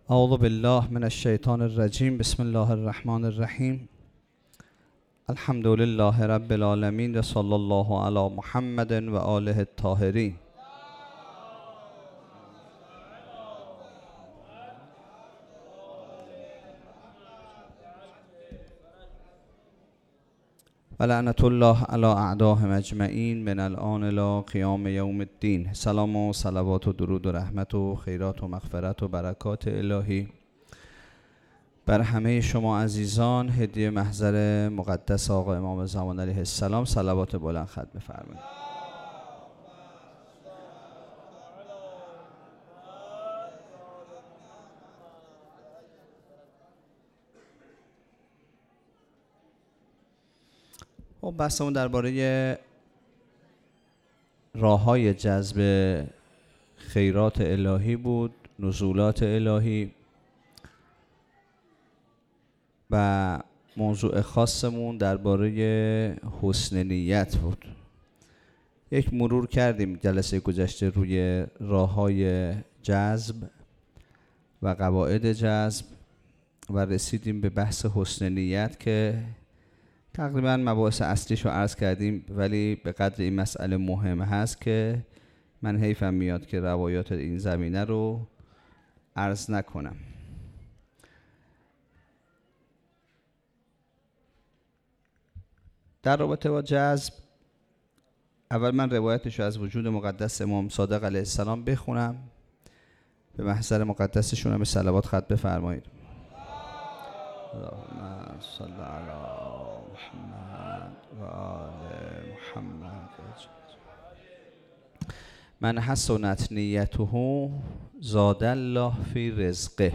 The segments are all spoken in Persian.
اعوذ بالله من الشیطان الرجیم. بسم الله الرحمن الرحیم. الحمد لله رب العالمین و صلی الله علی محمد و آله الطاهرین. و لعنت الله علی اعدائهم اجمعین من الآن الی قیام یوم الدین. سلام و صلوات و درود و رحمت و خیرات و مغفرت و برکات الهی بر همه شما عزیزان. هدیه محضر مقدس آقا امام زمان علیه السلام. صلوات بلند ختم بفرمایید. و بحثمون درباره راه‌های جذب خیرات الهی بود، نزولات الهی، و موضوع خاصمون درباره حسن نیت بود. یک مرور کردیم جلسه گذشته روی راه‌های جذب و قواعد جذب و رسیدیم به بحث حسن نیت که تقریبا مباحث اصلیش رو عرض کردیم، ولی به قدر این مسئله مهم هست که من حیفم میاد که روایات این زمینه رو عرض نکنم. در رابطه با جذب، اول من روایتش رو از وجود مقدس امام صادق علیه السلام بخونم. به محضر مقدسشون هم صلوات ختم بفرمایید. اللهم صل علی محمد و آل محمد. من حسنت نیته زاد الله فی رزقه.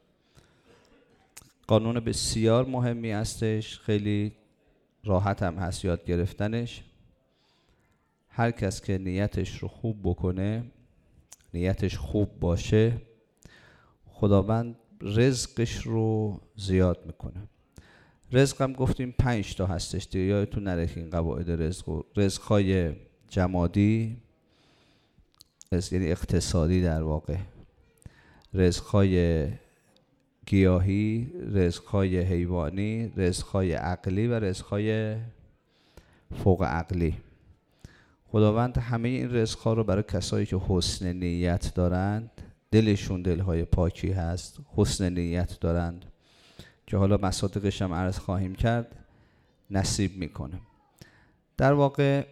قانون بسیار مهمی هستش، خیلی راحت هم هست یاد گرفتنش. هر کس که نیتش رو خوب بکنه، نیتش خوب باشه، خداوند رزقش رو زیاد میکنه. رزق هم گفتیم 5 تا هستش دیگه، یادتون نره که این قواعد رزق‌های جمادی، یعنی اقتصادی در واقع، رزق‌های گیاهی، رزق‌های حیوانی، رزق‌های عقلی و رزق‌های فوق عقلی. خداوند همه این رزق‌ها رو برای کسایی که حسن نیت دارند، دلشون دلهای پاکی هست، حسن نیت دارند، که حالا مصادیقش هم عرض خواهیم کرد، نصیب میکنه. در واقع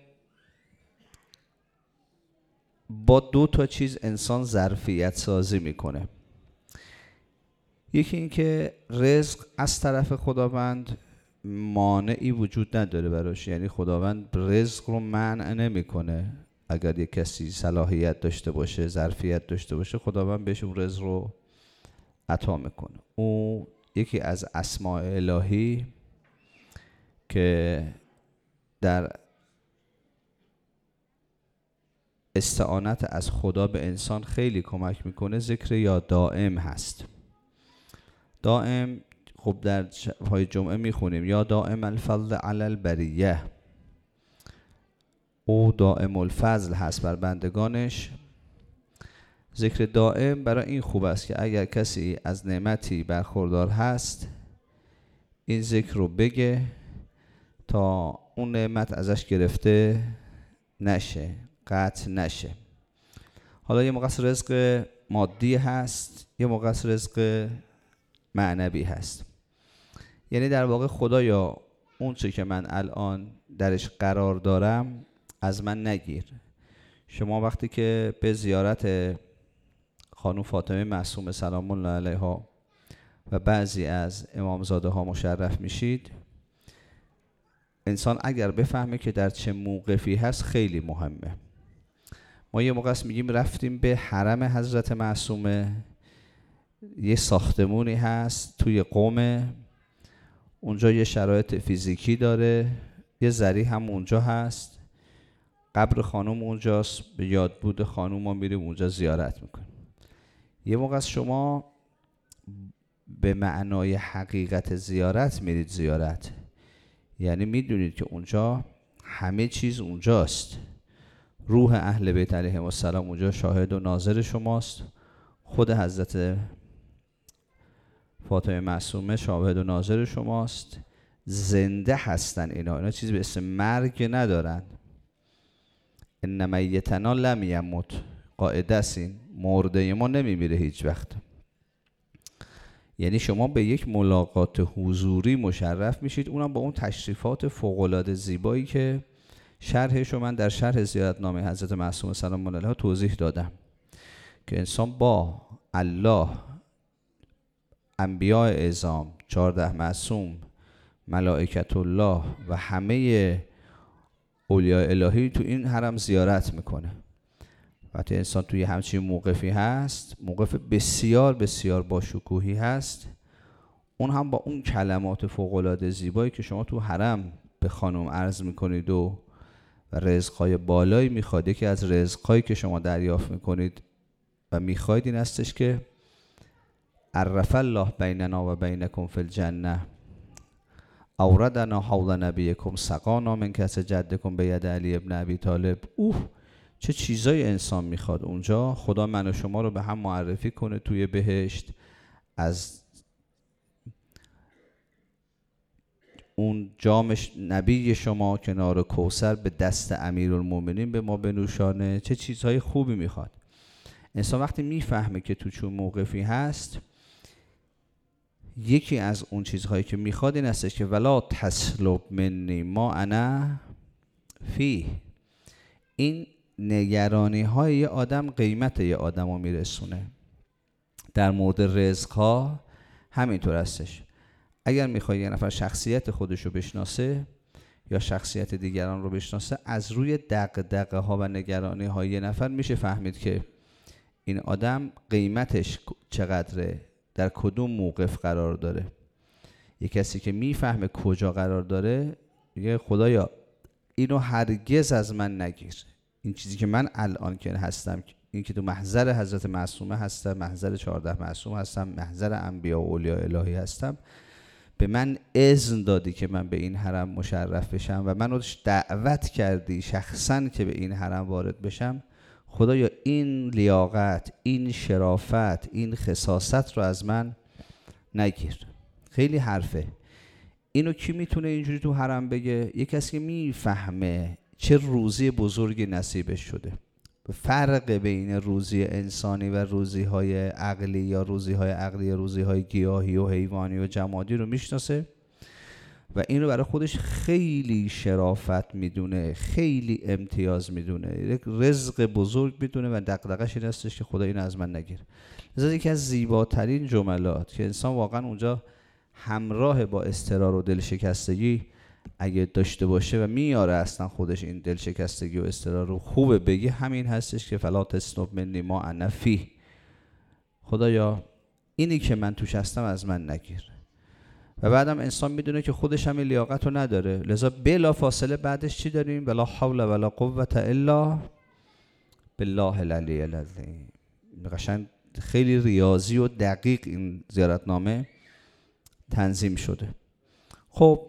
با 2 تا چیز انسان ظرفیت سازی میکنه. یکی این که رزق از طرف خداوند مانعی وجود نداره براش، یعنی خداوند رزق رو منع نمیکنه. اگر یک کسی صلاحیت داشته باشه، ظرفیت داشته باشه، خداوند بهش اون رزق رو عطا میکنه. او یکی از اسماء الهی که در استعانت از خدا به انسان خیلی کمک میکنه ذکر یا دائم هست. دائم خب در های جمعه میخونیم یا دائم الفضل علی البریه، او دائم الفضل هست بر بندگانش. ذکر دائم برای این خوب است که اگر کسی از نعمتی برخوردار هست، این ذکر رو بگه تا اون نعمت ازش گرفته نشه، قطع نشه. حالا یه موقع رزق مادی هست، یه موقع رزق معنوی هست. یعنی در واقع خدایا اون چه که من الان درش قرار دارم از من نگیر. شما وقتی که به زیارت خانم فاطمه معصومه سلام الله علیها و بعضی از امامزاده ها مشرف میشید، انسان اگر بفهمه که در چه موقفی هست خیلی مهمه. ما یه موقع میگیم رفتیم به حرم حضرت معصومه، یه ساختمونی هست توی قم، اونجا یه شرایط فیزیکی داره، یه ذریح هم اونجا هست، قبر خانم اونجاست، به یادبود خانم ما میریم اونجا زیارت میکنیم. یه موقع شما به معنای حقیقت زیارت میرید زیارت، یعنی میدونید که اونجا همه چیز اونجاست. روح اهل بیت علیهم السلام اونجا شاهد و ناظر شماست. خود حضرت فاطمه معصومه شاهد و ناظر شماست. زنده هستن اینا چیزی به اسم مرگ ندارن. ان میتنا لم یموت، قاعده است این، مرده ما نمیمیره هیچ وقت. یعنی شما به یک ملاقات حضوری مشرف میشید، اونم با اون تشریفات فوق‌العاده زیبایی که شرحشو من در شرح زیارتنامه حضرت معصومه سلام الله علیها توضیح دادم، که انسان با الله، انبیاء اعظام، 14 معصوم، ملائکت الله و همه اولیاء الهی تو این حرم زیارت میکنه. وقتی انسان توی همچین موقفی هست، موقف بسیار بسیار با شکوهی هست، اون هم با اون کلمات فوق‌العاده زیبایی که شما تو حرم به خانم عرض میکنید و رزقهای بالایی میخواد. یکی از رزقهایی که شما دریافت میکنید و میخواید این هستش که عرف الله بیننا و بینکم فی الجنه، اوردنا حوض نبیکم، سقانا من کأس جدکم بید علی ابن ابی طالب. چه چیزای انسان میخواد اونجا. خدا من و شما رو به هم معرفی کنه توی بهشت، از اون جام نبی شما کنار کوثر به دست امیرالمومنین به ما بنوشانه. چه چیزهای خوبی میخواد انسان. وقتی میفهمه که تو چون موقفی هست، یکی از اون چیزهایی که میخواد این هستش که ولا تسلب منی ما انا فی. این نگرانی های یه آدم قیمت یه آدم رو میرسونه. در مورد رزق ها همینطور هستش. اگر میخوای یه نفر شخصیت خودش رو بشناسه یا شخصیت دیگران رو بشناسه، از روی دغدغه ها و نگرانی های یه نفر میشه فهمید که این آدم قیمتش چقدره، در کدوم موقف قرار داره. یه کسی که میفهمه کجا قرار داره میگه خدایا اینو هرگز از من نگیر. این چیزی که من الان که هستم، این که تو محضر حضرت معصومه هستم، محضر 14 معصوم هستم، محضر انبیا و اولیاء الهی هستم، به من اذن دادی که من به این حرم مشرف بشم و منو دعوت کردی شخصا که به این حرم وارد بشم. خدایا این لیاقت، این شرافت، این خصاصت رو از من نگیر. خیلی حرفه. اینو کی میتونه اینجوری تو حرم بگه؟ یک کسی که میفهمه چه روزی بزرگی نصیبش شده. فرق بین روزی انسانی و روزی‌های عقلی یا روزی‌های عقلی یا روزی‌های گیاهی و حیوانی و جمادی رو میشناسه و این رو برای خودش خیلی شرافت میدونه، خیلی امتیاز میدونه، یک رزق بزرگ میدونه و دغدغه‌اش این هستش که خدا اینو از من نگیر. لذا یکی از زیباترین جملات که انسان واقعا اونجا همراه با اضطرار و دلشکستگی اگه داشته باشه و میاره اصلا خودش این دلشکستگی و اضطرار رو خوبه بگه، همین هستش که فلا تسلب منی ما انا فیه. خدایا اینی که من توش هستم از من نگیر. و بعدم انسان میدونه که خودش هم لیاقت رو نداره، لذا بلا فاصله بعدش چی داریم؟ ولا حول ولا قوة الا بالله العلی العظیم. قشنگ خیلی ریاضی و دقیق این زیارتنامه تنظیم شده. خب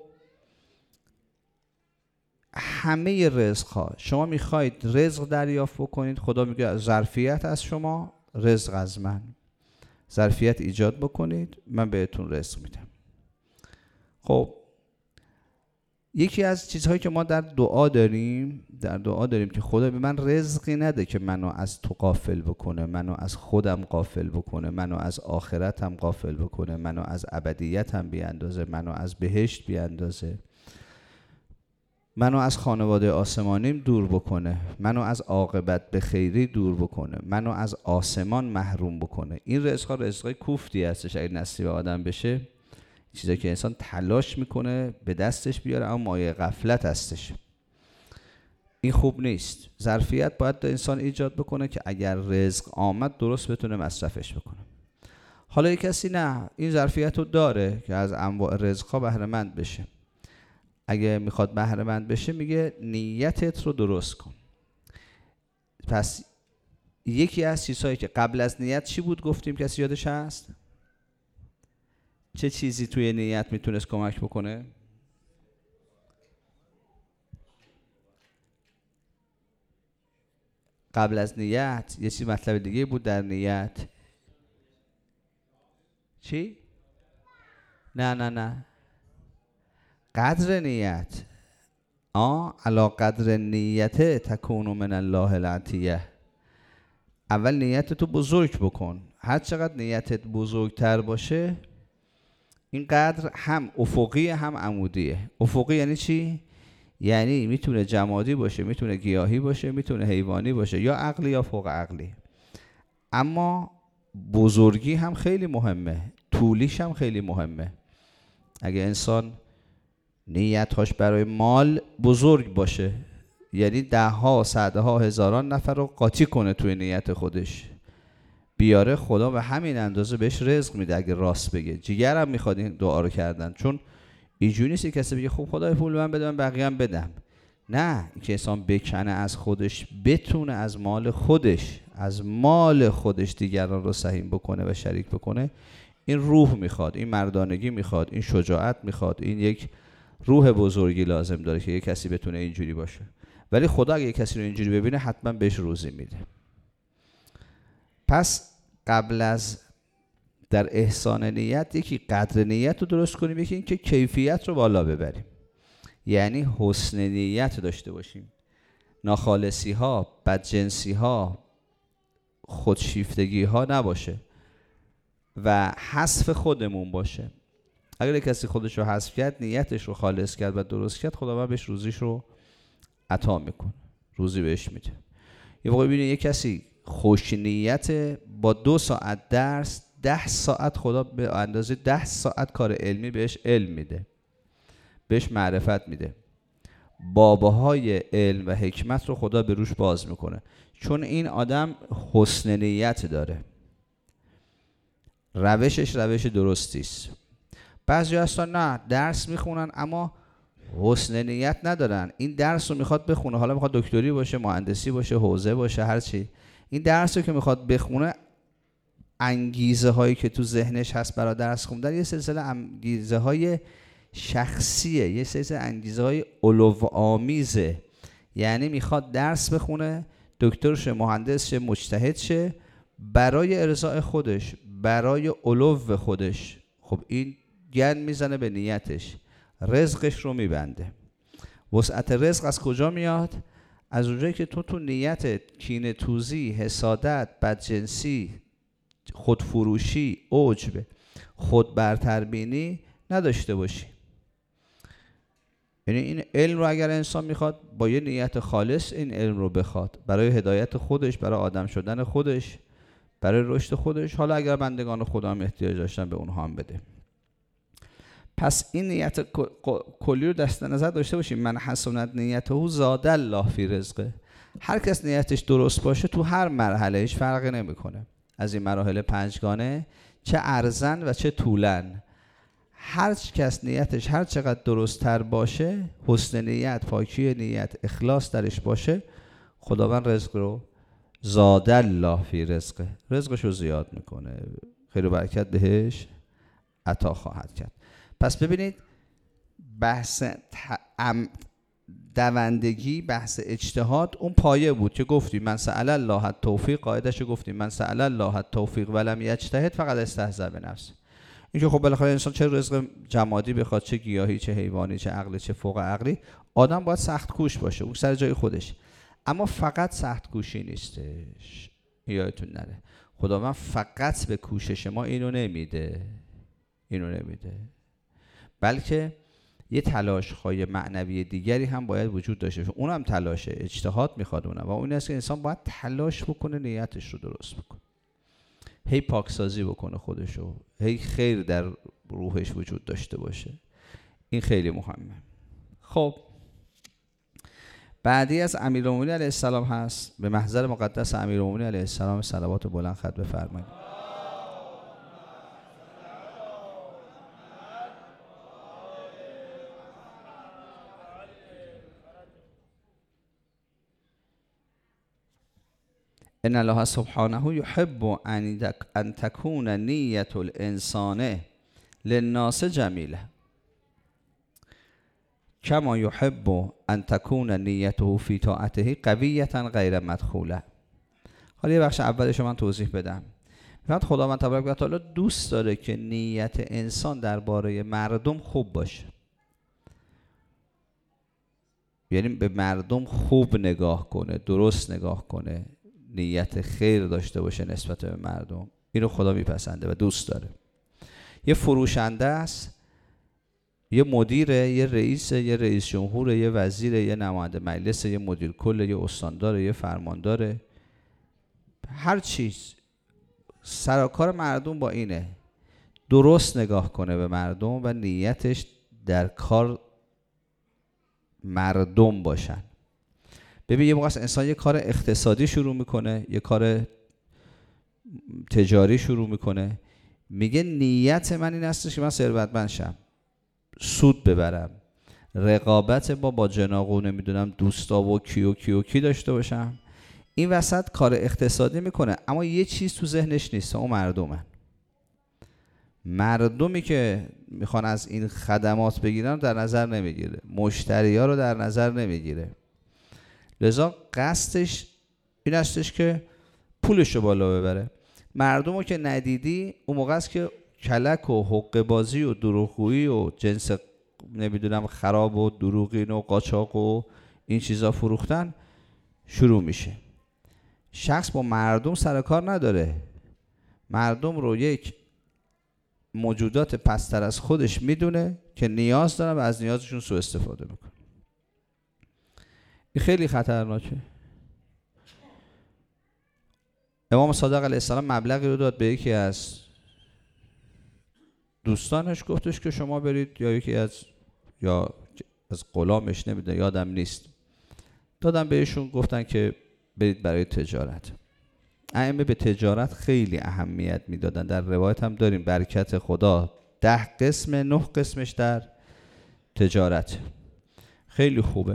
همه رزق ها شما میخواید رزق دریافت بکنید، خدا میگه ظرفیت از شما، رزق از من. ظرفیت ایجاد بکنید، من بهتون رزق میدم. خب یکی از چیزهایی که ما در دعا داریم که خدا به من رزقی نده که منو از تو غافل بکنه، منو از خودم غافل بکنه، منو از آخرتم غافل بکنه، منو از ابدیتم بیاندازه، منو از بهشت بیاندازه، منو از خانواده آسمانیم دور بکنه، منو از عاقبت به خیری دور بکنه، منو از آسمان محروم بکنه. این رزق‌ها رزقای کوفتی هستش. اگه نصیب آدم بشه، چیزایی که انسان تلاش میکنه به دستش بیاره اما مایه غفلت هستش. این خوب نیست. ظرفیت باید انسان ایجاد بکنه که اگر رزق آمد درست بتونه مصرفش بکنه. حالا یک کسی نه این ظرفیت رو داره که از انواع رزق‌ها بهره مند بشه. اگه میخواد بهره مند بشه میگه نیتت رو درست کن. پس یکی از چیزهایی که قبل از نیت چی بود گفتیم؟ کسی یادش هست؟ چه چیزی توی نیت میتونست کمک بکنه؟ قبل از نیت یه چیز مطلب دیگه بود در نیت. چی؟ نه قدر نیت علا قدر نیت تکون من الله العطیه. اول نیت تو بزرگ بکن، هر چقدر نیتت بزرگتر باشه این قدر هم افقی هم عمودیه. افقی یعنی چی؟ یعنی میتونه جمادی باشه، میتونه گیاهی باشه، میتونه حیوانی باشه، یا عقلی یا فوق عقلی. اما بزرگی هم خیلی مهمه، طولیش هم خیلی مهمه. اگه انسان نیتاش برای مال بزرگ باشه، یعنی ده ها صده ها هزاران نفر رو قاطی کنه توی نیت خودش بیاره، خدا به همین اندازه بهش رزق میده. اگه راست بگه جیگرم میخواد این دعا رو کردن، چون اینجوری نیست کسی بگه خب خدای پول من بده من بقیه هم بدم. نه، اینکه انسان بکنه از خودش، بتونه از مال خودش دیگران رو سهیم بکنه و شریک بکنه، این روح میخواد، این مردانگی میخواد، این شجاعت میخواد، این یک روح بزرگی لازم داره که یک کسی بتونه اینجوری باشه. ولی خدا اگه یک کسی رو اینجوری ببینه حتما بهش روزی میده. پس قبل از در احسان نیت یکی قدر نیت رو درست کنیم، یکی این که کیفیت رو بالا ببریم، یعنی حسن نیت داشته باشیم، ناخالصی ها، بدجنسی ها، خودشیفتگی ها نباشه و حذف خودمون باشه. اگر کسی خودش رو حذف کرد، نیتش رو خالص کرد و درست کرد، خداوند بهش روزیش رو عطا میکنه، روزی بهش میده. یه موقع ببینید یک کسی خوش نیت، با 2 ساعت درس 10 ساعت خدا به اندازه 10 ساعت کار علمی بهش علم میده، بهش معرفت میده، بابهای علم و حکمت رو خدا به روش باز میکنه، چون این آدم حسن نیت داره، روشش روش درستیست. بعضی هستن نه درس میخونن اما حسن نیت ندارن، این درس رو میخواد بخونه، حالا میخواد دکتری باشه، مهندسی باشه، حوزه باشه، هر چی، این درس رو که میخواد بخونه، انگیزه هایی که تو ذهنش هست برای درس خوندن یه سلسله انگیزه های شخصیه، یه سلسله انگیزه های علوآمیزه. یعنی میخواد درس بخونه، دکتر شه، مهندس شه، مجتهد شه، برای ارضاء خودش، برای علو خودش. خب این گند میزنه به نیتش، رزقش رو میبنده. وسعت رزق از کجا میاد؟ از اونجایی که تو نیتت کینه توزی، حسادت، بدجنسی، خودفروشی، عجب، خود برتربینی نداشته باشی. یعنی این علم رو اگر انسان میخواد، با یه نیت خالص این علم رو بخواد، برای هدایت خودش، برای آدم شدن خودش، برای رشد خودش، حالا اگر بندگان خدا هم احتیاج داشتن به اونها هم بده. پس این نیت کلی رو دست نظر داشته باشیم. من حسنت نیته زاد الله فی رزقه. هر کس نیتش درست باشه تو هر مرحله هیچ فرقی نمیکنه، از این مراحل 5گانه، چه ارزن و چه طولن، هر کس نیتش هر چقدر درست تر باشه، حسن نیت، پاکی نیت، اخلاص درش باشه، خداوند رزق رو زاد الله فی رزقه، رزقش رو زیاد میکنه، خیر و برکت بهش عطا خواهد کرد. پس ببینید بحث دوندگی، بحث اجتهاد اون پایه بود که گفتیم من سأل الله التوفیق، قاعده‌شو گفتیم من سأل الله التوفیق ولم یجتهد فقط استهزأ بنفسه. این که خب بالاخره انسان چه رزق جمادی بخواد، چه گیاهی، چه حیوانی، چه عقلی، چه فوق عقلی، آدم باید سخت کوش باشه، اون سر جای خودش. اما فقط سخت کوشی نیستش، یادتون نره خداوند فقط به کوشش ما اینو نمیده، بلکه یه تلاش‌های معنوی دیگری هم باید وجود داشته باشه، اونم تلاشه، اجتهاد میخواد اونم، و اون است که انسان باید تلاش بکنه نیتش رو درست بکنه، هی پاکسازی بکنه خودشو، هی خیر در روحش وجود داشته باشه. این خیلی مهمه. خب بعدی از امیرالمومنین علیه السلام هست، به محضر مقدس امیرالمومنین علیه السلام صلوات بلند خط بفرمایید. ان الله سبحانه یحب ان تکون نیت الانسان للناس جمیله کما یحب ان تکون نیته فی طاعته قویة غیر مدخوله. حالا یه بخش اولش رو من توضیح بدم. فقط خداوند تبارک و تعالی دوست داره که نیت انسان درباره مردم خوب باشه، یعنی به مردم خوب نگاه کنه، درست نگاه کنه، نیت خیر داشته باشه نسبت به مردم. اینو خدا میپسنده و دوست داره. یه فروشنده است، یه مدیره، یه رئیسه، یه رئیس جمهوره، یه وزیره، یه نماینده مجلسه، یه مدیر کله، یه استانداره، یه فرمانداره، هر چیز سر و کار مردم با اینه درست نگاه کنه به مردم و نیتش در کار مردم باشن. ببین یه موقع انسان یه کار اقتصادی شروع میکنه، یه کار تجاری شروع میکنه، میگه نیت من این هستش که من ثروتمند شم، سود ببرم، رقابت با جناق و نمیدونم دوستا و کی داشته باشم. این وسط کار اقتصادی میکنه، اما یه چیز تو ذهنش نیست، اون مردمی که میخوان از این خدمات بگیرن در نظر نمیگیره، مشتری ها رو در نظر نمیگیره. لذا قصدش این هستش که پولش رو بالا ببره. مردم رو که ندیدی اون موقع است که کلک و حقه بازی و دروغگویی و جنس نمیدونم خراب و دروغین و قاچاق و این چیزا فروختن شروع میشه. شخص با مردم سر کار نداره، مردم رو یک موجودات پستر از خودش میدونه که نیاز دارن و از نیازشون سوء استفاده میکنه. این خیلی خطرناکه. امام صادق علیه السلام مبلغی رو داد به یکی از دوستانش، گفتش که شما برید، یا یکی از غلامش، نمیدونم یادم نیست، دادم بهشون، گفتن که برید برای تجارت. ائمه به تجارت خیلی اهمیت میدادن. در روایت هم داریم برکت خدا 10 قسم 9 قسمش در تجارت، خیلی خوبه.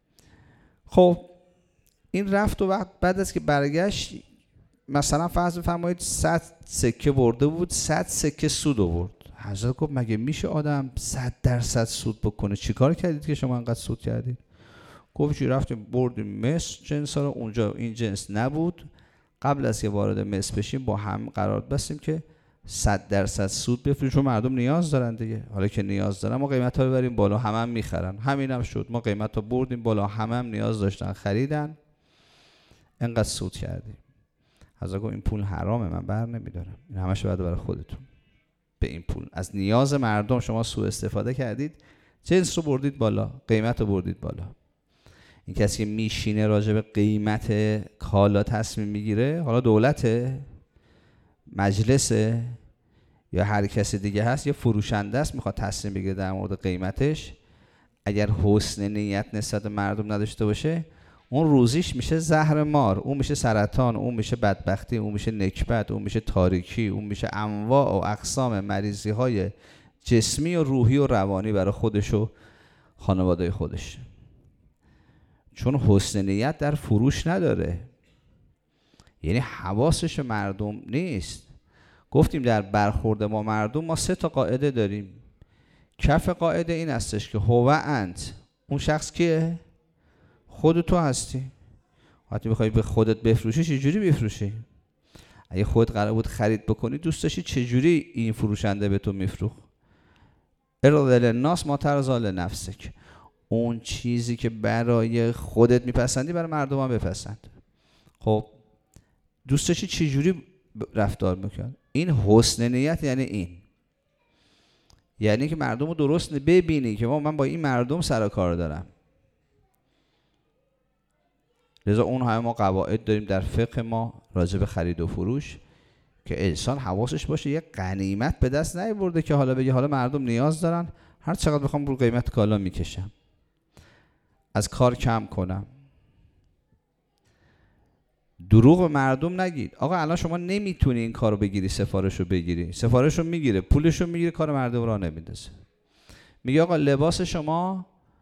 خب این رفت و بعد از که برگشت، مثلا فرض بفرمایید 100 سکه برده بود، 100 سکه سود آورد. حضرت گفت مگه میشه آدم 100% سود بکنه؟ چیکار کردید که شما انقدر سود کردید؟ گفت چی، رفتیم بردیم مصر جنس رو، اونجا این جنس نبود، قبل از که وارد مصر بشیم با هم قرار بستیم که 100% سود بفروشیم، چون مردم نیاز دارن دیگه. حالا که نیاز دارن ما قیمت ها رو بریم بالا، هم میخرن. همینم شد، ما قیمت ها بردیم بالا، هم نیاز داشتن خریدن، انقدر سود کردیم. حضرت گفت این پول حرامه، من بر نمیدارم، این همش باید برای خودتون. به این پول از نیاز مردم شما سوء استفاده کردید، جنس رو بردید بالا، قیمت رو بردید بالا. این کسی که میشینه راجع به قیمت کالا تصمیم میگیره، حالا دولته، مجلسه، یا هر کسی دیگه هست، یا فروشنده است میخواد تصمیم بگیره در مورد قیمتش، اگر حسن نیت نسبت به مردم نداشته باشه، اون روزیش میشه زهر مار، اون میشه سرطان، اون میشه بدبختی، اون میشه نکبت، اون میشه تاریکی، اون میشه انواع و اقسام مریضی های جسمی و روحی و روانی برای خودش و خانواده خودش. چون حسن نیت در فروش نداره، یعنی حواسش مردم نیست. گفتیم در برخورد ما مردم ما 3 تا قاعده داریم. کف قاعده این هستش که هو انت، اون شخص کیه؟ خود تو هستی. وقتی بخوای به خودت بفروشی چجوری بفروشی؟ اگه خودت قرار بود خرید بکنی، دوست داشتی چجوری این فروشنده به تو میفروخت؟ ارضی للناس ما ترضی لنفسک، اون چیزی که برای خودت میپسندی برای مردم هم بپسند. خب دوست داشتی چجوری رفتار میکن؟ این حسن نیت یعنی این، یعنی که مردم رو درست ببینی که من با این مردم سر و کار دارم. لذا اون همه ما قواعد داریم در فقه ما راجع به خرید و فروش که انسان حواسش باشه یه غنیمت به دست نیاورده که حالا بگه حالا مردم نیاز دارن، هر چقدر بخوام رو قیمت کالا میکشم، از کار کم کنم. دروغ به مردم نگید. آقا الان شما نمیتونی این کارو بگیری، سفارشو بگیری، سفارشو میگیره، پولشو میگیره، کار مردم را نمیندازه. میگه آقا لباس شما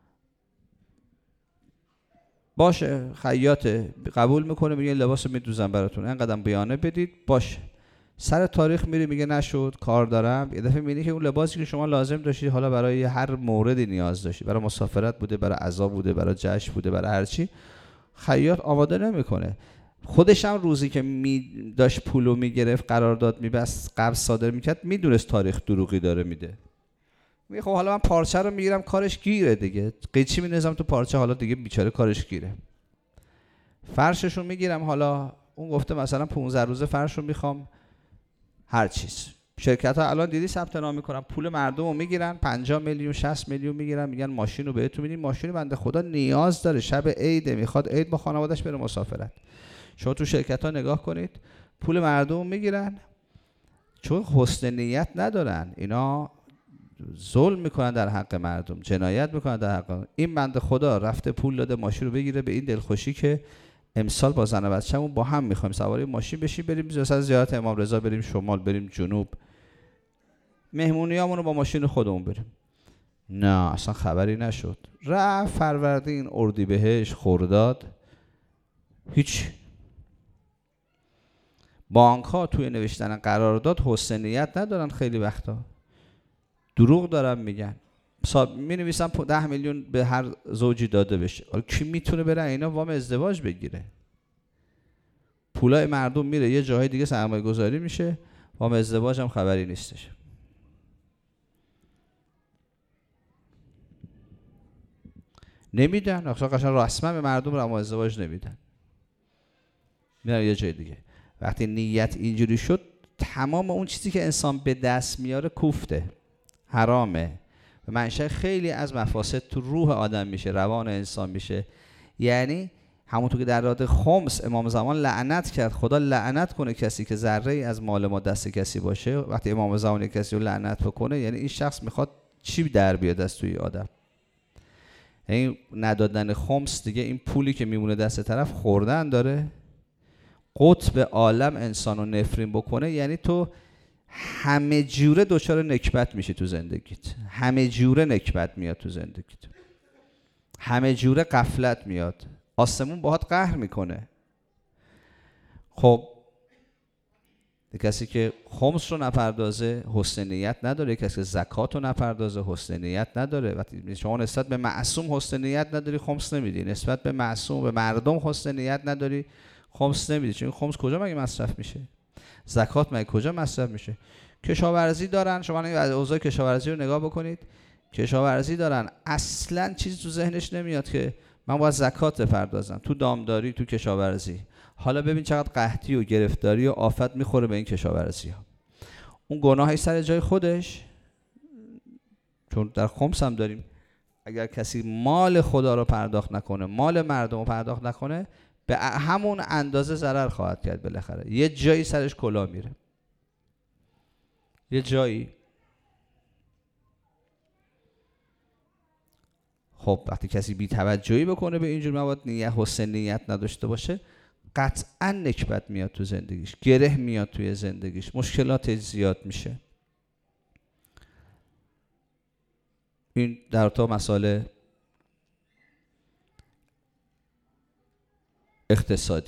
باشه، خیاطه، قبول میکنه، میگه لباسو میدوزم براتون، اینقدر بیانه بدید، باشه. سر تاریخ میری میگه نشد، کار دارم. یه دفعه میبینی که اون لباسی که شما لازم داشتی، حالا برای هر موردی نیاز داشتی، برای مسافرت بوده، برای عزا بوده، برای جشن بوده، برای هر چی، خیاط آماده نمیکنه. خودش هم روزی که داشت پولو میگرفت، قرارداد میبست، قرض صادر میکرد، میدونست تاریخ دروغی داره میده. میگه خب حالا من پارچه رو میگیرم، کارش گیره دیگه، قیچی می‌نزم تو پارچه، حالا دیگه بیچاره کارش گیره. فرشش رو میگیرم، حالا اون گفته مثلا 15 روزه فرش رو میخوام، هر چیز. شرکت ها الان دیدی ثبت نام میکنن، پول مردم رو میگیرن، 50 میلیون 60 میلیون میگیرن، میگن ماشین رو بهتون میدیم. ماشین بنده خدا نیاز داره، شب عید میخواد عید با خانواده‌اش بره مسافرت. شما تو شرکت ها نگاه کنید، پول مردم رو میگیرن، چون حسن نیت ندارن، اینا ظلم میکنن در حق مردم، جنایت میکنن در حق. این بنده خدا رفته پول داده ماشین رو بگیره، به این دلخوشی که امسال با زن و بچه‌مون با هم میخوایم سواری ماشین بشیم، بریم مثلا زیارت امام رضا، بریم شمال، بریم جنوب، مهمونیامون رو با ماشین خودمون بریم. نه اصلا خبری نشد. رفت فروردین، اردیبهشت، خرداد، هیچ. بانک ها توی نوشتن قرارداد حسن نیت ندارن، خیلی وقتا دروغ دارن میگن. می نویسن 10 میلیون به هر زوجی داده بشه. کی میتونه بره اینا وام ازدواج بگیره؟ پولای مردم میره یه جای دیگه سرمایه گذاری میشه، وام ازدواج هم خبری نیستش. نمیدن، اصلا قشنگ رسما به مردم وام ازدواج نمیدن، میرن یه جای دیگه. وقتی نیت اینجوری شد، تمام اون چیزی که انسان به دست میاره کوفته، حرامه و منشأ خیلی از مفاسد تو روح آدم میشه، روان انسان میشه. یعنی همونطور که در راد خمس امام زمان لعنت کرد، خدا لعنت کنه کسی که ذره ای از مال ما دست کسی باشه. وقتی امام زمان کسی رو لعنت بکنه، یعنی این شخص میخواد چی در بیاد از توی آدم. یعنی ندادن خمس دیگه، این پولی که میمونه دست طرف خوردن داره. قطب عالم انسانو نفرین بکنه، یعنی تو همه جوره دچار نکبت میشه تو زندگیت، همه جوره نکبت میاد تو زندگیت، همه جوره غفلت میاد، آسمون باهات قهر میکنه. خب کسی که خمس رو نپردازه حسن نیت نداره، کسی که زکات رو نپردازه حسن نیت نداره. وقتی شما نسبت به معصوم حسن نیت نداری، خمس نمیدی. نسبت به معصوم، به مردم حسن نیت نداری، خمس نمیدی. چون خمس کجا مگه مصرف میشه؟ زکات مگه کجا مصرف میشه؟ کشاورزی دارن، شما این اوضاع کشاورزی رو نگاه بکنید، کشاورزی دارن، اصلا چیزی تو ذهنش نمیاد که من باید زکات بپردازم تو دامداری، تو کشاورزی. حالا ببین چقدر قحطی و گرفتاری و آفت میخوره به این کشاورزی ها. اون گناهی سر جای خودش، چون در خمس هم داریم، اگر کسی مال خدا رو پرداخت نکنه، مال مردم رو پرداخت نکنه، به همون اندازه ضرر خواهد کرد. بالاخره یه جایی سرش کلاه میره، یه جایی. خب وقتی کسی بی توجهی بکنه به اینجور مواد، نیت حسن نیت نداشته باشه، قطعا نکبت میاد تو زندگیش، گره میاد توی زندگیش، مشکلات زیاد میشه. این در تا مسائل اقتصادی.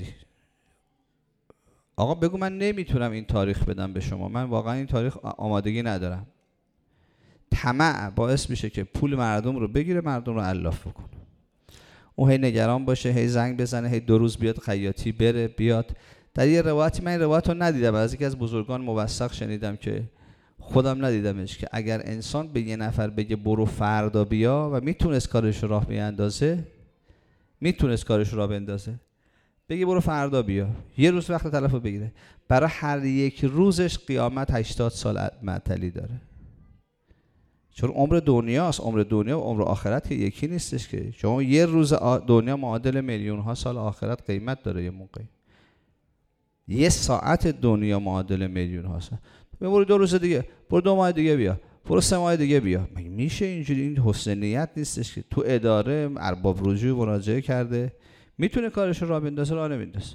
آقا بگو من نمیتونم این تاریخ بدم به شما، من واقعا این تاریخ آمادگی ندارم. طمع باعث میشه که پول مردم رو بگیره، مردم رو علاف بکنه. اون هی نگران باشه، هی زنگ بزنه، هی 2 روز بیاد خیاطی بره بیاد. در یه روایتی، من این روایت رو ندیدم، از یکی از بزرگان موثق شنیدم که خودم ندیدمش، که اگر انسان به یه نفر بگه برو فردا بیا و میتونست کارش رو راه بیاندازه، میتونست کارش رو راه بندازه، بگه برو فردا بیا، یه روز وقت تلفو بگیره، برای هر یک روزش قیامت 80 سال معطلی داره. چون عمر دنیاست، عمر دنیا و عمر آخرت که یکی نیستش که. شما یه روز دنیا معادل میلیون ها سال آخرت قیمت داره. یه موقعی یه ساعت دنیا معادل میلیون ها سال. برو 2 روز دیگه، برو 2 ماه دیگه بیا، برو 3 ماه دیگه بیا. مگه میشه اینجوری؟ این حسن نیت نیستش که. تو اداره ارباب رجوع مراجعه کرده، میتونه کارش رو راه بندازه، راه نمیندازه.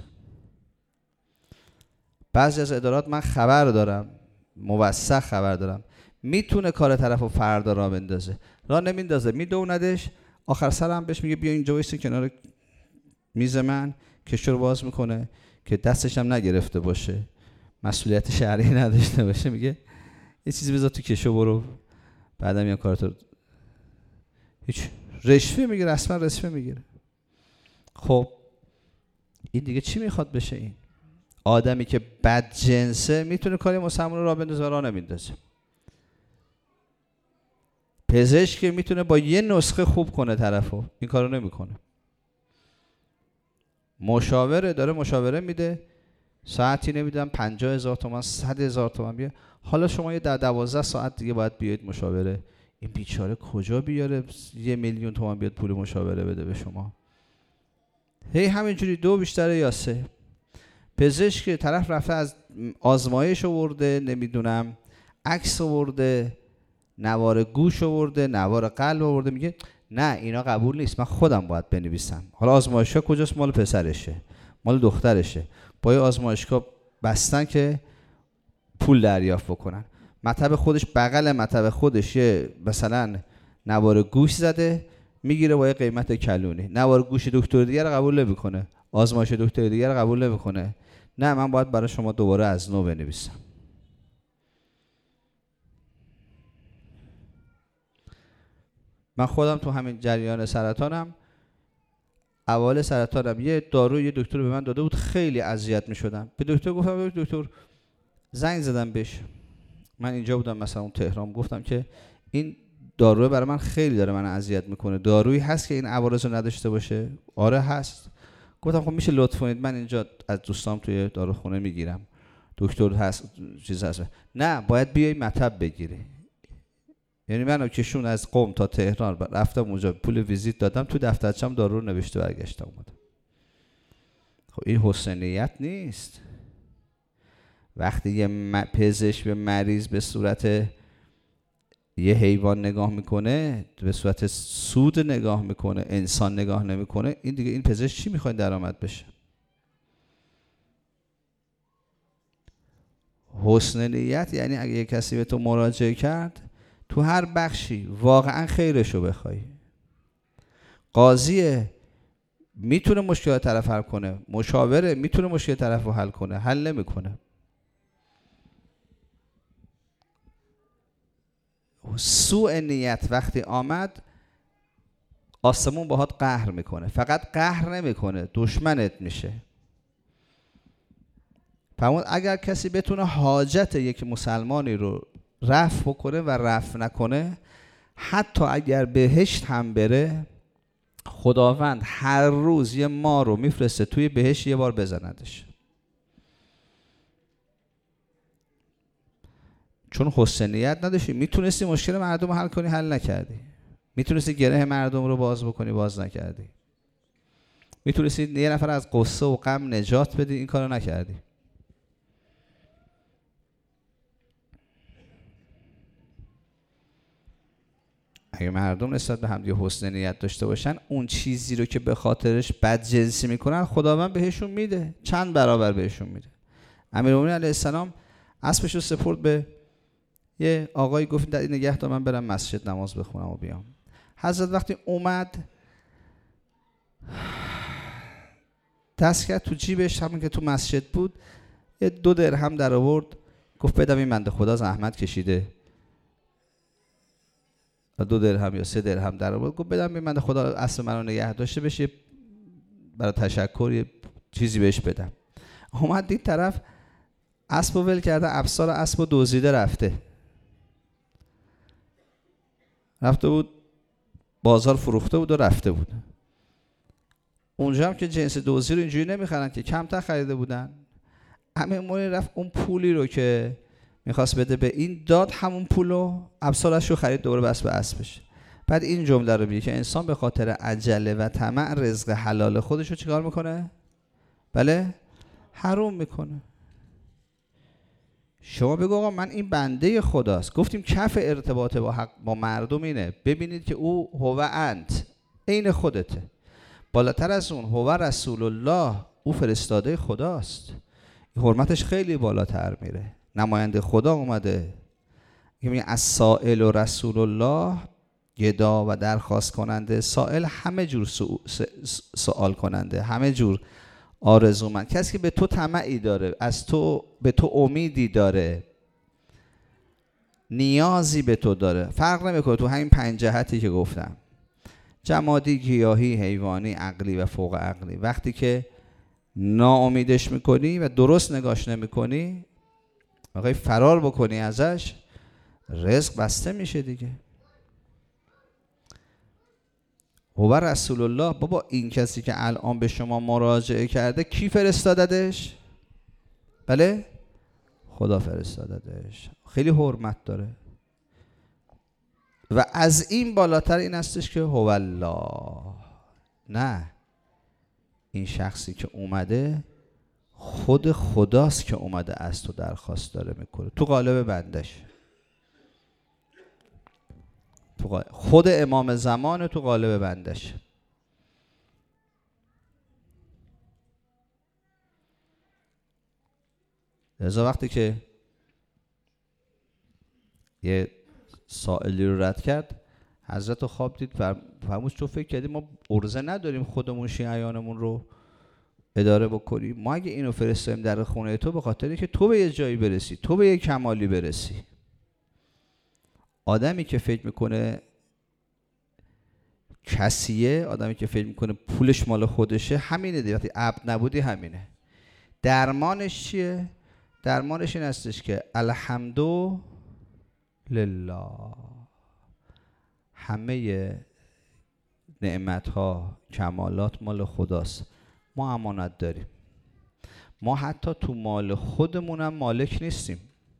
بعضی از ادارات من خبر دارم، موثق خبر دارم، میتونه کار طرفو فردا راه بندازه، راه نمیندازه، میدوندش، آخر سر هم بهش میگه بیا اینجا وایس کنار میز من، کشو رو باز میکنه که دستش هم نگرفته باشه، مسئولیت شرعی نداشته باشه، میگه یه چیزی بذار تو کشو برو، بعدم یا کارتو. هیچ رشوه میگیره، اصلا رشوه میگیره. خب این دیگه چی میخواد بشه؟ این آدمی که بد جنسه میتونه کاری مسلمان رو راه بندازه، راه نمیندازه. پزشک که میتونه با یه نسخه خوب کنه طرفو، این کارو نمیکنه. مشاوره داره مشاوره میده، ساعتی نمیدونم 50,000 تومان 100,000 تومان بیا. حالا شما یه 12 ساعت دیگه باید بیاید مشاوره. این بیچاره کجا بیاره 1,000,000 تومان بیاد پول مشاوره بده به شما؟ هی همینجوری 2 بیشتره یا 3. پزشک طرف رفته از آزمایش آورده، نمیدونم عکس آورده، نوار گوش آورده، نوار قلب آورده، میگه نه اینا قبول نیست، من خودم باید بنویسم. حالا آزمایشگاه کجاست؟ مال پسرشه، مال دخترشه. با آزمایشگاه بستن که پول دریافت بکنن. مطب خودش بغل مطب خودش یه مثلا نوار گوش زده، میگیره با یه قیمت کلونی. نوار گوش دکتر دیگه رو قبول نمیکنه، آزمایش دکتر دیگه رو قبول نمیکنه. نه من باید برای شما دوباره از نو بنویسم. من خودم تو همین جریان سرطانم، اول سرطانم یه دارو یه دکتر به من داده بود، خیلی اذیت میشدم. به دکتر گفتم دکتر، زنگ زدم بهش، من اینجا بودم مثلا اون تهران، گفتم که این دارو برای من خیلی داره من اذیت میکنه، دارویی هست که این عوارض رو نداشته باشه؟ آره هست. گفتم خب میشه لطف کنید من اینجا از دوستام توی داروخونه میگیرم، دکتر هست چیز هست؟ نه باید بیای مطب بگیری. یعنی منو کشون از قم تا تهران، رفتم اونجا پول ویزیت دادم، تو دفترچم دارو رو نوشته برگشتم اومدم. خب این حسن نیت نیست. وقتی یه پزشک به مریض به صورت یه حیوان نگاه میکنه، به صورت سود نگاه میکنه، انسان نگاه نمیکنه، این دیگه این پزشک چی میخواد درآمد بشه؟ حسن نیت یعنی اگه یه کسی به تو مراجعه کرد، تو هر بخشی واقعا خیرشو بخوای. قاضیه میتونه مشکل طرف حل کنه، مشاوره میتونه مشکل طرف رو حل کنه، حل نمیکنه. سوء نیت وقتی آمد، آسمون باهات قهر میکنه. فقط قهر نمیکنه، دشمنت میشه. فرمود اگر کسی بتونه حاجت یک مسلمانی رو رفع بکنه و رفع نکنه، حتی اگر بهشت هم بره، خداوند هر روز یه مار رو میفرسته توی بهشت یه بار بزندش. چون حسن نیت نداشتی. میتونستی مشکل مردم رو حل کنی، حل نکردی. میتونستی گره مردم رو باز بکنی، باز نکردی. میتونستی یه نفر از قصه و غم نجات بدی، این کارو نکردی. اگه مردم نسبت به هم دیگه حسن نیت داشته باشن، اون چیزی رو که به خاطرش بدجنسی میکنن خداوند بهشون میده، چند برابر بهشون میده. امیرالمومنین علیه السلام اسبش رو سپرد به یه آقایی، گفت در این نگه دار من برم مسجد نماز بخونم و بیام. حضرت وقتی اومد دست کرد تو جیبش، همین که تو مسجد بود، یه 2 درهم در آورد، گفت بدم این بنده خدا زحمت کشیده. 2 درهم یا 3 درهم در آورد، گفت بدم این بنده خدا اسب منو نگه داشته بشه، برای تشکر یه چیزی بهش بدم. اومد دید طرف اسب ول کرده، ابسار اسب دزدیده رفته بود بازار، فروخته بود و رفته بود. اونجا هم که جنس دزدی رو اینجوری نمیخرن که، کمتر خریده بودن. امیرالمومنین رفت اون پولی رو که میخواست بده به این داد، همون پولو ابسارش رو خرید دوباره بس به اسبش. بعد این جمله رو میگه که انسان به خاطر عجله و طمع رزق حلال خودش رو چیکار میکنه؟ بله، حرام میکنه. شما بگو آقا من این بنده خداست. گفتیم کف ارتباط با حق با مردم اینه، ببینید که او هو انت، عین خودته. بالاتر از اون هو رسول الله، او فرستاده خداست. حرمتش خیلی بالاتر میره. نماینده خدا اومده میگه از سائل و رسول الله، گدا و درخواست کننده. سائل همه جور سوال کننده، همه جور آرزومند، کسی که به تو طمعی داره، از تو به تو امیدی داره، نیازی به تو داره. فرق نمیکنه تو همین 5 جهتی که گفتم، جمادی، گیاهی، حیوانی، عقلی و فوق عقلی. وقتی که ناامیدش میکنی و درست نگاش نمیکنی، آقای فرار بکنی ازش، رزق بسته میشه دیگه. هو رسول الله، بابا این کسی که الان به شما مراجعه کرده کی فرستاددش؟ بله، خدا فرستاددش. خیلی حرمت داره. و از این بالاتر این هستش که هو الله، نه، این شخصی که اومده خود خداست که اومده از تو درخواست داره میکنه تو قالب بندش. خود امام زمان تو قالب بندش. لذا وقتی که یه سائلی رو رد کرد، حضرت رو خواب دید، فرمود تو فکر کردی ما عرضه نداریم خودمون شیعیانمون رو اداره بکنیم؟ ما اگه اینو فرستیم در خونه تو به خاطری که تو به یه جایی برسی، تو به یه کمالی برسی. آدمی که فکر میکنه کسیه، آدمی که فکر میکنه پولش مال خودشه، همینه دیگه. وقتی عبد نبودی همینه. درمانش چیه؟ درمانش این هستش که الحمدلله، همه نعمت‌ها، کمالات مال خداست. ما امانت داریم. ما حتی تو مال خودمونم مالک نیستیم.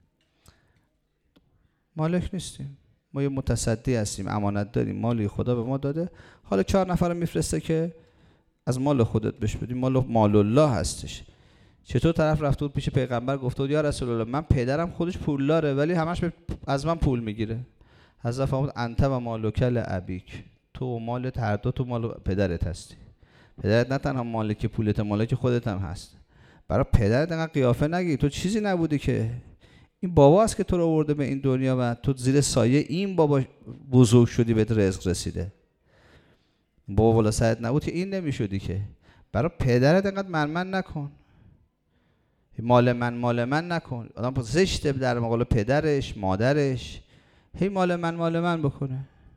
مالک نیستیم. ما یه متصدی هستیم، امانت داریم، مالی خدا به ما داده. حالا 4 نفر رو میفرسته که از مال خودت بهش بدی. مال الله هستش. چطور طرف رفته بود پیش پیغمبر گفته بود یا رسول الله من پدرم خودش پولداره ولی همش از من پول میگیره. حضرت فرمود انت و مالک لابیک، تو و مالت هر دو تو مال پدرت هستی. پدرت نه تنها مالک پولت، مالک خودت هم هست. برای پدرت انقدر قیافه نگی، تو چیزی نبودی که. این بابا است که تو رو آورده به این دنیا و تو زیر سایه این بابا بزرگ شدی، بهت رزق رسیده. بابا والا سعید نبود که این نمیشدی که. برای پدرت انقدر منمن نکن، مال من نکن. آدم زشته در مقابل پدرش، مادرش هی مال من بکنه.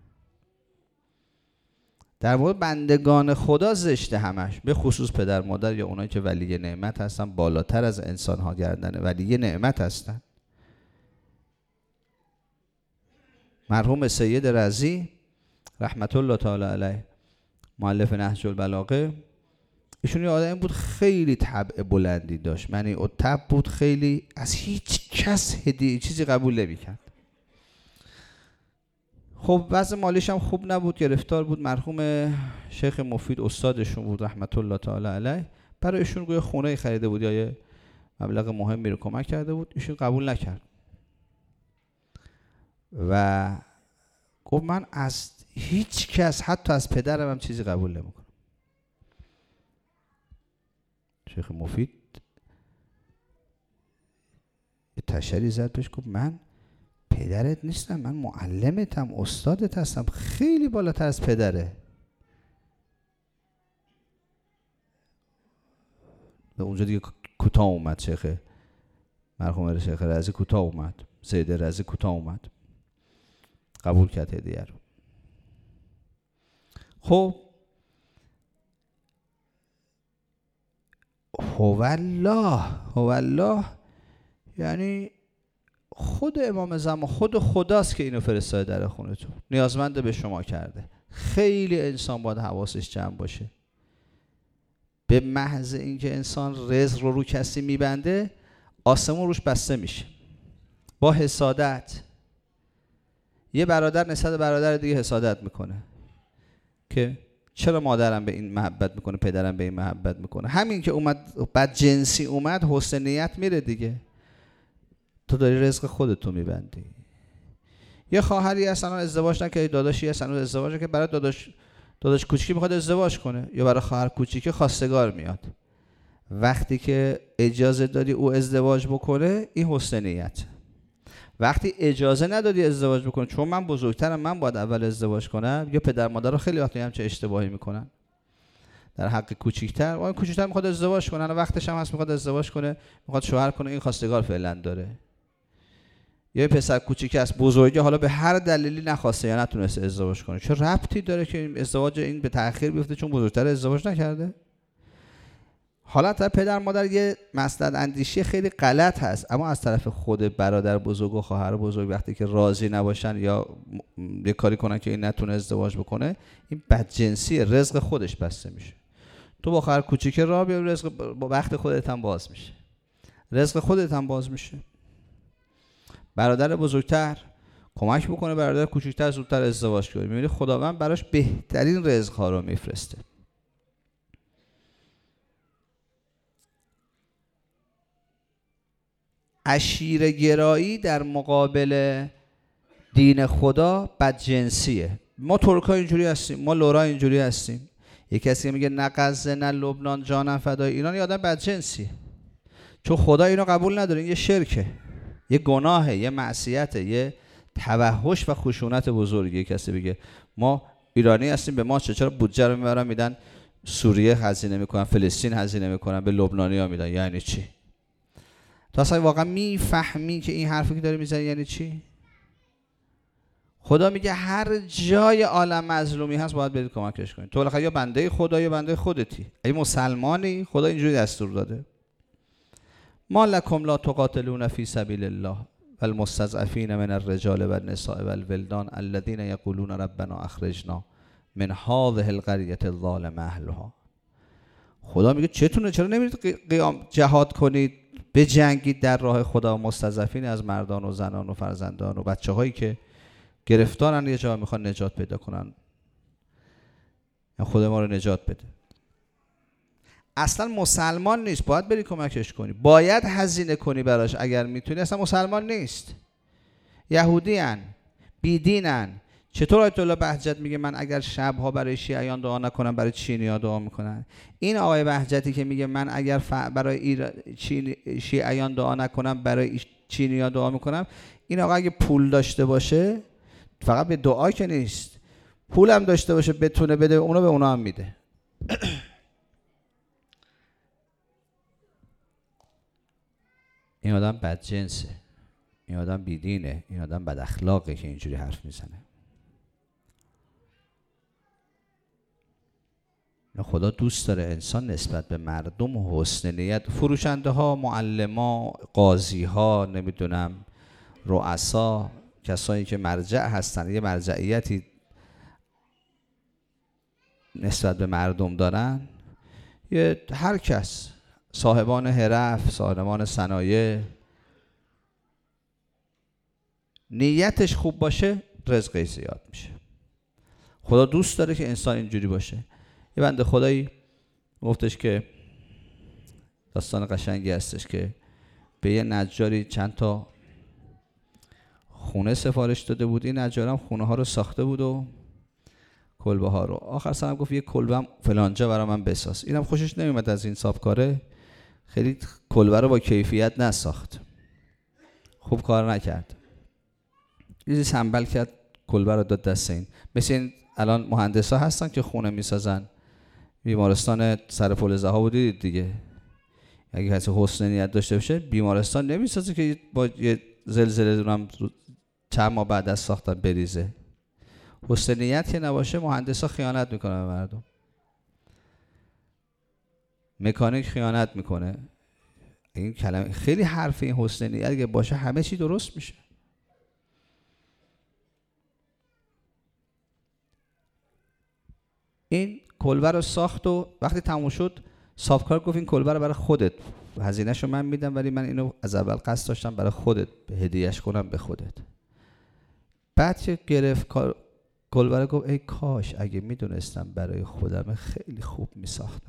در مورد بندگان خدا زشته همش، به خصوص پدر مادر یا اونایی که ولی نعمت هستن، بالاتر از انسان ها گردنه، ولی نعمت هستن. مرحوم سید رضی رحمت الله تعالی علیه، مؤلف نهج البلاغه، ایشون یه آدمی بود خیلی طبع بلندی داشت. معنی او طبع بود خیلی، از هیچ کس هدیه چیزی قبول نمی‌کرد. خب وضع مالیش هم خوب نبود، گرفتار بود. مرحوم شیخ مفید استادشون بود رحمت الله تعالی علیه، برای ایشون گویا خونه خریده بود یا یه مبلغ مهمی رو کمک کرده بود. ایشون قبول نکرد و گفت من از هیچ کس، حتی از پدرم هم چیزی قبول نمی‌کنم. شیخ مفید یه تشری زد بهش، گفت من پدرت نیستم، من معلمتم، استادت هستم، خیلی بالاتر از پدره. و اونجا دیگه کوتاه اومد شیخ مرحوم شیخ رضی، کوتاه اومد، سید رضی کوتاه اومد، قبول کرد هدیه رو. خب هو الله یعنی خود امام زمان، خود خداست که اینو فرستاده در خونه تو، نیازمند به شما کرده. خیلی انسان باید حواسش جمع باشه. به محض اینکه انسان رزق رو کسی میبنده، آسمون روش بسته میشه با حسادت. یه برادر نسبت برادر دیگه حسادت میکنه که چرا مادرم به این محبت میکنه، پدرم به این محبت میکنه. همین که اومد بد جنسی اومد، حسن نیت میره دیگه. تو داری رزق خودتو میبندی. یه خواهری هست الان ازدواج نکرده، داداشی هست الان ازدواج نکرده، برای داداش کوچیکی میخواد ازدواج کنه، یا برای خواهر کوچیکی خواستگار میاد. وقتی که اجازه دادی او ازدواج بکنه، این حسن نیت. وقتی اجازه ندادی ازدواج بکنه، چون من بزرگترم، من باید اول ازدواج کنم، یا پدر مادر رو خیلی وقتی همچه اشتباهی میکنن در حق کوچیکتر. اون کوچیکتر میخواد ازدواج کنه، وقتش هم هست میخواد ازدواج کنه، میخواد شوهر کنه، این خواستگار فعلا داره. یا پسر کوچیک است، بزرگه حالا به هر دلیلی نخواسته یا نتونسته ازدواج کنه، چه ربطی داره که ازدواج این به تأخیر بیفته چون بزرگتر ازدواج نکرده؟ حالا تا پدر مادر یه مصلحت اندیشی خیلی غلط هست، اما از طرف خود برادر بزرگ و خواهر بزرگ وقتی که راضی نباشن یا یه کاری کنن که این نتونه ازدواج بکنه، این بدجنسی، رزق خودش بسته میشه. تو با خواهر کوچیک راه بیا، رزق با وقت خودت هم باز میشه، رزق خودت هم باز میشه. برادر بزرگتر کمک بکنه برادر کوچیکتر زودتر ازدواج کنه، میبینی خداوند براش بهترین رزق‌ها رو میفرسته. عشیره گرایی در مقابل دین خدا بدجنسیه. ما ترکا اینجوری هستیم، ما لورا اینجوری هستیم. یه کسی میگه نه غزه نه لبنان جانم فدای ایران، یه آدم بدجنسیه، چون خدا اینو قبول نداره. این یه شرکه، یه گناهه، یه معصیته، یه توحش و خشونت بزرگی. کسی بگه ما ایرانی هستیم، به ما چرا بودجه رو میبرن میدن سوریه هزینه میکنن، فلسطین هزینه میکنن، به لبنانی‌ها میدن، یعنی چی؟ تو اصلا واقعا میفهمی که این حرفی که داری میزنی یعنی چی؟ خدا میگه هر جای عالم مظلومی هست باید برید کمکش کنید. تو بالاخره یا بنده خدا یا بنده خودتی. اگه مسلمانی خدا اینجوری دستور داده. ما لکم لا تقاتلون فی سبیل الله والمستضعفین من الرجال والنساء والولدان الذين یقولون ربنا اخرجنا من هذه القرية الظالم اهلها. خدا میگه چرا نمیرید قیام جهاد کنید، بجنگید در راه خدا، مستضعفین از مردان و زنان و فرزندان و بچه‌هایی که گرفتارن یه جا میخوان نجات پیدا کنن، یا خدا ما رو نجات بده. اصلا مسلمان نیست، باید بری کمکش کنی، باید هزینه کنی براش اگر میتونی. اصلا مسلمان نیست، یهودیان، بیدینن. چطور آیت الله بهجت میگه من اگر شبها برای شیعیان دعا نکنم برای چینی‌ها دعا میکنن؟ این آقای بهجتی که میگه من اگر برای شیعیان دعا نکنم برای چینی‌ها دعا میکنم، این آقا اگه پول داشته باشه، فقط به دعا که نیست، پول هم داشته باشه بتونه بده اونو، به اونا هم میده. این آدم بدجنسه، این آدم بیدینه، این آدم بد اخلاقه که اینجوری حرف میزنه. خدا دوست داره انسان نسبت به مردم حسن نیت، فروشنده ها، معلما، قاضی ها، نمیدونم رؤسا، کسایی که مرجع هستن، یه مرجعیتی نسبت به مردم دارن، یه هر کس، صاحبان حرف، صاحبان صنایع، نیتش خوب باشه رزقش زیاد میشه. خدا دوست داره که انسان اینجوری باشه. یه بنده خدایی گفتش که داستان قشنگی هستش که به یه نجاری چند تا خونه سفارش داده بود. این نجار هم خونه ها رو ساخته بود و کلبه ها رو. آخر سرم گفت یه کلبه هم فلانجا برای من بساز. اینم خوشش نمیومد از این صاحبکاره، خیلی کلبه رو با کیفیت نساخت، خوب کار نکرد. یه سنبل کرد، کلبه رو داد دست این. مثل این الان مهندسا هستن که خونه میسازن، بیمارستان سر پل زها بودید دیگه، اگه کسی حسن نیت داشته باشه بیمارستان نمیسازه که با یه زلزله دونم چند ماه بعد از ساختن بریزه. حسن نیت که نباشه مهندسا خیانت میکنه به مردم، مکانیک خیانت میکنه. این کلمه خیلی حرف، این حسن نیت اگه باشه همه چی درست میشه. این کلبه رو ساخت و وقتی تموم شد صاحبکار گفت این کلبه رو برای خودت، هزینه‌شو من میدم ولی من اینو از اول قصد داشتم برای خودت هدیهش کنم به خودت. بعد که گرفت کلبه رو گفت ای کاش اگه میدونستم برای خودم خیلی خوب میساختم.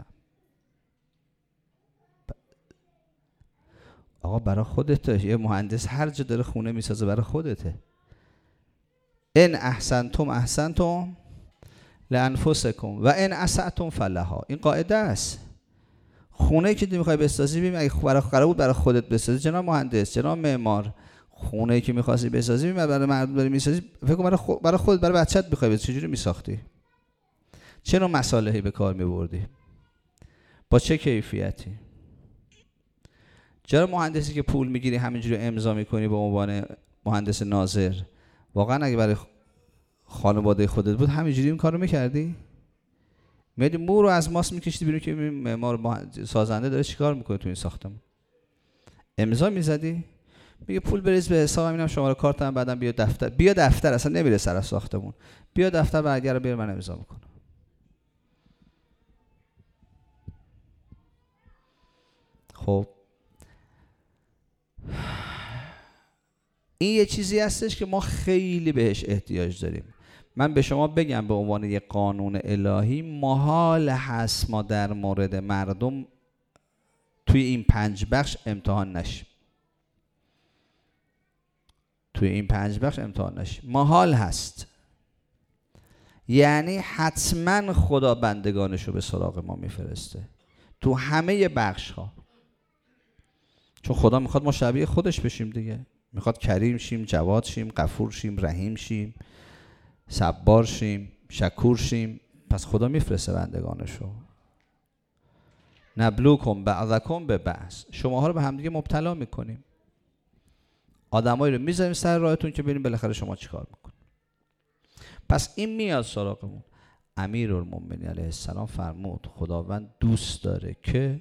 آقا برای خودته، یه مهندس هر جا داره خونه میسازه برای خودته. ان احسنتم احسنتم لانفسکم و ان اسأتم فلها. این قاعده است. خونه که تو میخوای بسازی، ببین اگه قرار بود برای خودت بسازی، جناب مهندس، جناب معمار، خونه که میخواستی بسازی برای مردم داری میسازی، فکر کن برای خودت، برای بچت میخوای بسازی، چجوری میساختی؟ چه نوع مصالحی به کار میبردی؟ با چه کیفیتی؟ چرا مهندسی که پول میگیری همینجوری امضا میکنی به عنوان مهندس ناظر؟ واقعا اگه برای خانواده خودت بود همینجوری این کارو میکردی؟ میادی مو رو از ماست میکشیدی بیرون که معمار سازنده داره چیکار میکنه تو این ساختمون. امضا میزدی میگه پول بریز به حسابم، اینم شماره کارتم، بعدم بیا دفتر. بیا دفتر اصلا نمیره سر ساختمون، بیا دفتر برگرد بیار من امضا میکنم. خب این یه چیزی هستش که ما خیلی بهش احتیاج داریم. من به شما بگم به عنوان یه قانون الهی، محال هست ما در مورد مردم توی این 5 بخش امتحان نشیم. توی این 5 بخش امتحان نشیم، محال هست. یعنی حتما خدا بندگانشو به سراغ ما میفرسته تو همه بخش ها، چون خدا میخواد ما شبیه خودش بشیم دیگه. میخواد کریم شیم، جواد شیم، غفور شیم، رحیم شیم، صبار شیم، شکور شیم. پس خدا میفرسته بندگانشو. نبلوکم بعضکم به بعض، شماها رو به همدیگه مبتلا میکنیم. آدمایی رو میذاریم سر راهتون که ببینیم بالاخره شما چیکار میکنید. پس این میاد سراغمون. امیرالمومنین علیه السلام فرمود خداوند دوست داره که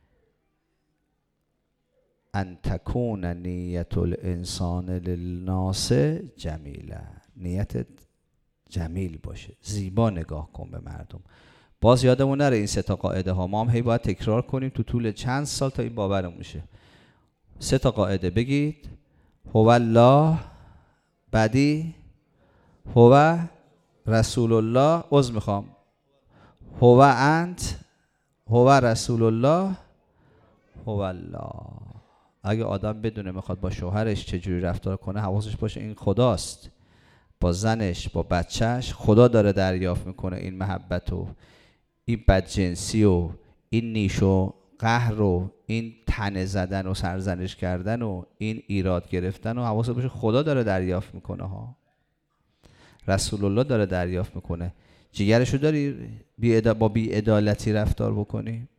ان تکون نیت الانسان للناس جمیلا، نیتت جمیل باشه، زیبا نگاه کن به مردم. باز یادمون نره این 3 تا قاعده ها ما هم هی باید تکرار کنیم تو طول چند سال تا این باورمون شه. 3 تا قاعده بگید: هو الله، بعدی هو رسول الله، عذر میخوام، هو انت، هو رسول الله، هو الله. اگه آدم بدونه میخواد با شوهرش چجوری رفتار کنه، حواسش باشه این خداست. با زنش، با بچهش، خدا داره دریافت میکنه این محبت و این بدجنسی و این نیش و قهر و این تنه زدن و سرزنش کردن و این ایراد گرفتن و حواست باشه خدا داره دریافت میکنه ها. رسول الله داره دریافت میکنه. جیگرشو داری با بی‌عدالتی رفتار بکنی؟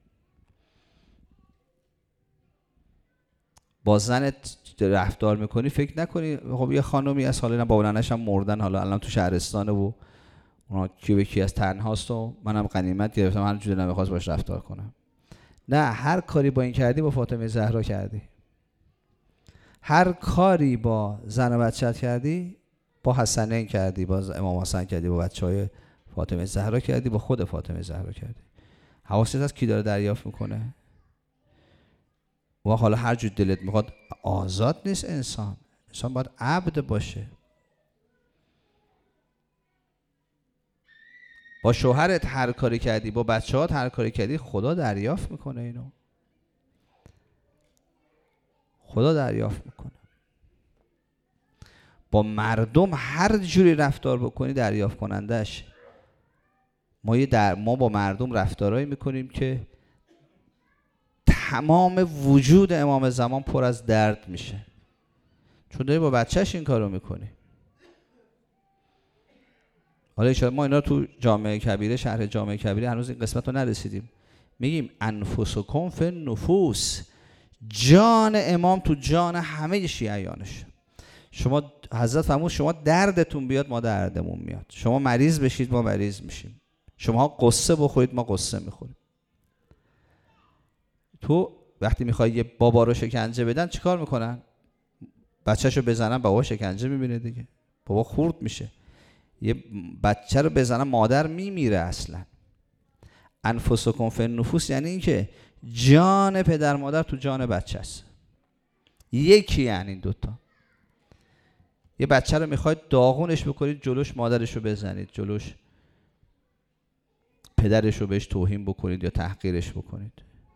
با زنت رفتار میکنی فکر نکنی خب یه خانومی از حالا با ننش هم مردن، حالا الان تو شهرستانه و اونا کی به کی از تنهاست و منم غنیمت گرفتم هر جوری نمیخواست باش رفتار کنم. نه، هر کاری با این کردی با فاطمه زهرا کردی. هر کاری با زن و بچه‌ت کردی با حسنین کردی، با امام حسن کردی، با بچهای فاطمه زهرا کردی، با خود فاطمه زهرا کردی. حواست هست کی داره دریافت میکنه؟ و حالا هر جور دلت میخواد، آزاد نیست انسان باید عبد باشه. با شوهرت هر کاری کردی، با بچه‌هات هر کاری کردی، خدا دریافت میکنه اینو. خدا دریافت میکنه. با مردم هر جوری رفتار بکنی دریافت کنندش. ما با مردم رفتارایی میکنیم که تمام وجود امام زمان پر از درد میشه، چون داری با بچهش این کارو میکنی. حالا ان ما اینا تو جامعه کبیره، شرح جامعه کبیره هنوز این قسمت رو نرسیدیم. میگیم انفسکم فی النفوس، جان امام تو جان همه شیعیانش. شما حضرت فرمود شما دردتون بیاد ما دردمون میاد، شما مریض بشید ما مریض میشیم، شما قصه بخورید ما قصه میخوریم. تو وقتی میخوای یه بابا رو شکنجه بدن چیکار میکنن؟ بچه‌شو بزنن بابا شکنجه میبینه دیگه، بابا خورد میشه. یه بچه رو بزنن مادر میمیره اصلا. انفسکم فی النفوس یعنی این که جان پدر مادر تو جان بچه است. یکی یعنی این دوتا. یه بچه رو میخواید داغونش بکنید، جلوش مادرش رو بزنید، جلوش پدرش رو بهش توهین بکنید یا تحقیرش بکنید.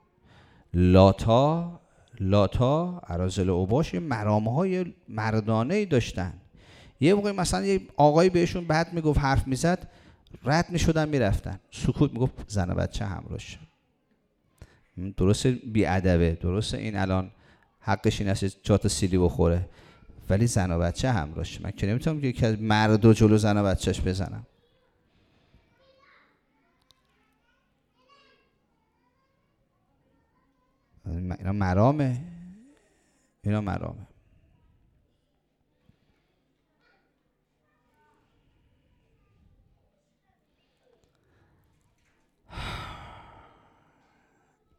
لاتا اراذل اوباش مرامهای مردانه‌ای داشتن. یه موقع مثلا یه آقایی بهشون بد میگفت، حرف میزد، رد میشدن میرفتن، سکوت میگفت، زن و بچه همراهش. درسته بیادبه، درسته این الان حقش این است چهار تا سیلی بخوره، ولی زن و بچه همراهش. من که نمیتونم یکی از مرد جلو زن و بچهش بزنم. اینا مرامه.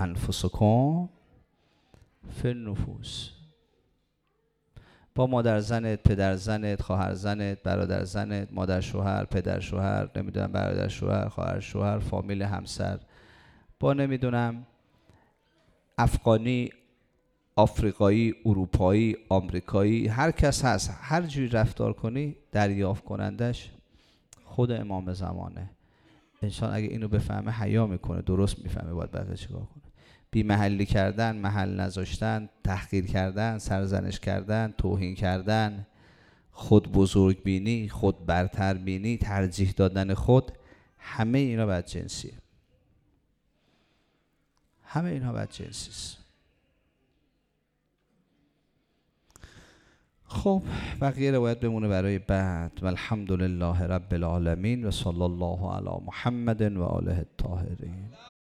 انفسکم فی النفوس. با مادر زنت، پدر زنت، خواهر زنت، برادر زنت، مادر شوهر، پدر شوهر، نمیدونم برادر شوهر، خواهر شوهر، فامیل همسر، با نمیدونم افغانی، آفریقایی، اروپایی، آمریکایی، هر کس هست، هر جوری رفتار کنی دریافت کنندش خود امام زمانه. انسان اگه اینو بفهمه حیا میکنه، درست میفهمه باید بقیه چیکار کنه. بی محلی کردن، محل نذاشتن، تحقیر کردن، سرزنش کردن، توهین کردن، خود بزرگ بینی، خود برتر بینی، ترجیح دادن خود، همه اینا بدجنسیه. همه اینها بدجنسی است. خب بقیه روایت بمونه برای بعد. والحمدلله رب العالمین و صلی الله علی محمد و آله الطاهرین.